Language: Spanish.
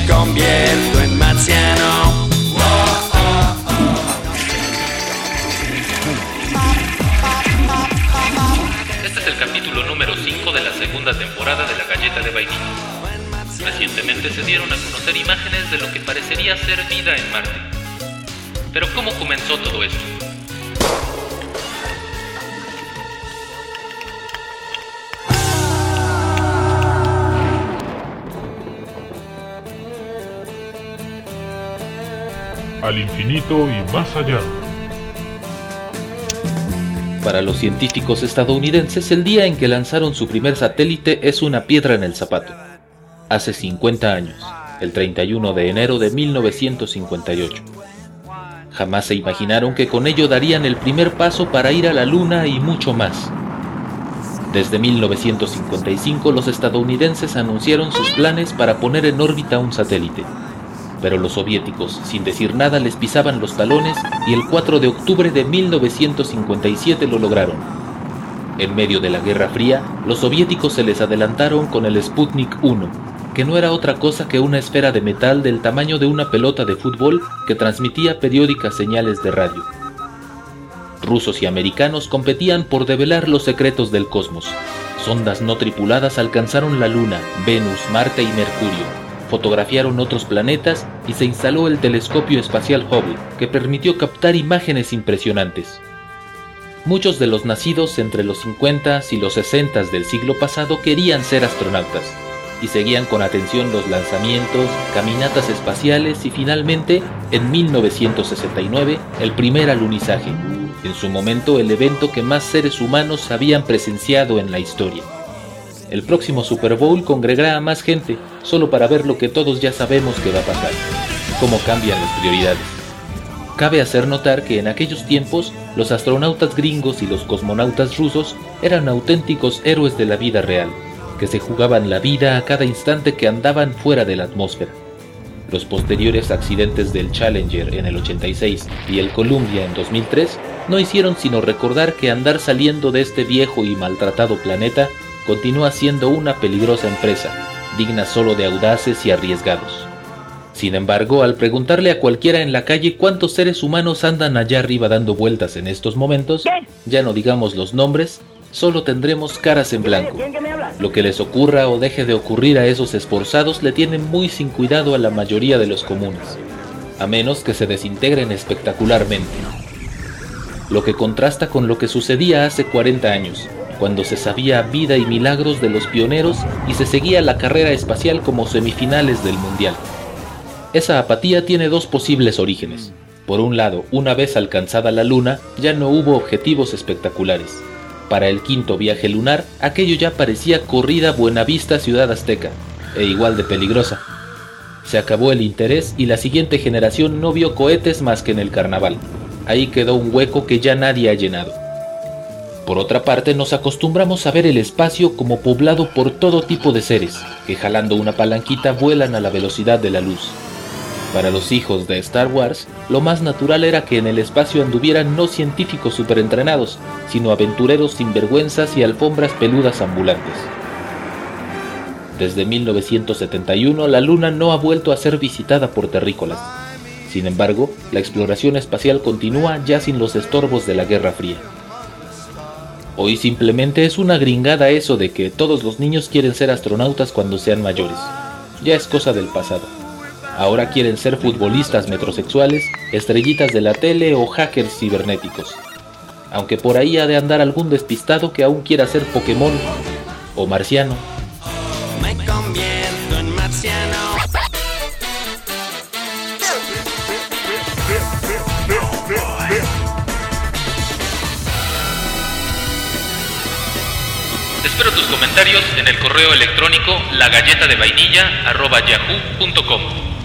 convierto en marciano. Este es el capítulo número 5 de la segunda temporada de La Galleta de Vainilla. Recientemente se dieron a conocer imágenes de lo que parecería ser vida en Marte. Pero ¿cómo comenzó todo esto? Al infinito y más allá. Para los científicos estadounidenses, el día en que lanzaron su primer satélite es una piedra en el zapato. Hace 50 años, el 31 de enero de 1958. Jamás se imaginaron que con ello darían el primer paso para ir a la Luna y mucho más. Desde 1955 los estadounidenses anunciaron sus planes para poner en órbita un satélite. Pero los soviéticos, sin decir nada, les pisaban los talones y el 4 de octubre de 1957 lo lograron. En medio de la Guerra Fría, los soviéticos se les adelantaron con el Sputnik 1, que no era otra cosa que una esfera de metal del tamaño de una pelota de fútbol que transmitía periódicas señales de radio. Rusos y americanos competían por develar los secretos del cosmos. Sondas no tripuladas alcanzaron la Luna, Venus, Marte y Mercurio. Fotografiaron otros planetas y se instaló el telescopio espacial Hubble, que permitió captar imágenes impresionantes. Muchos de los nacidos entre los 50 y los 60 del siglo pasado querían ser astronautas, y seguían con atención los lanzamientos, caminatas espaciales y finalmente, en 1969, el primer alunizaje, en su momento el evento que más seres humanos habían presenciado en la historia. El próximo Super Bowl congregará a más gente, solo para ver lo que todos ya sabemos que va a pasar, cómo cambian las prioridades. Cabe hacer notar que en aquellos tiempos, los astronautas gringos y los cosmonautas rusos eran auténticos héroes de la vida real, que se jugaban la vida a cada instante que andaban fuera de la atmósfera. Los posteriores accidentes del Challenger en el 86 y el Columbia en 2003 no hicieron sino recordar que andar saliendo de este viejo y maltratado planeta continúa siendo una peligrosa empresa, digna solo de audaces y arriesgados. Sin embargo, al preguntarle a cualquiera en la calle cuántos seres humanos andan allá arriba dando vueltas en estos momentos, ya no digamos los nombres, solo tendremos caras en blanco. Lo que les ocurra o deje de ocurrir a esos esforzados le tienen muy sin cuidado a la mayoría de los comunes, a menos que se desintegren espectacularmente. Lo que contrasta con lo que sucedía hace 40 años, cuando se sabía vida y milagros de los pioneros y se seguía la carrera espacial como semifinales del Mundial. Esa apatía tiene dos posibles orígenes. Por un lado, una vez alcanzada la Luna, ya no hubo objetivos espectaculares. Para el quinto viaje lunar, aquello ya parecía corrida Buenavista Ciudad Azteca, e igual de peligrosa. Se acabó el interés y la siguiente generación no vio cohetes más que en el carnaval. Ahí quedó un hueco que ya nadie ha llenado. Por otra parte, nos acostumbramos a ver el espacio como poblado por todo tipo de seres, que jalando una palanquita vuelan a la velocidad de la luz. Para los hijos de Star Wars, lo más natural era que en el espacio anduvieran no científicos superentrenados, sino aventureros sinvergüenzas y alfombras peludas ambulantes. Desde 1971, la Luna no ha vuelto a ser visitada por terrícolas. Sin embargo, la exploración espacial continúa ya sin los estorbos de la Guerra Fría. Hoy simplemente es una gringada eso de que todos los niños quieren ser astronautas cuando sean mayores. Ya es cosa del pasado. Ahora quieren ser futbolistas metrosexuales, estrellitas de la tele o hackers cibernéticos. Aunque por ahí ha de andar algún despistado que aún quiera ser Pokémon o marciano. Me convierto en marciano. Espero tus comentarios en el correo electrónico lagalletadevvainilla@yahoo.com.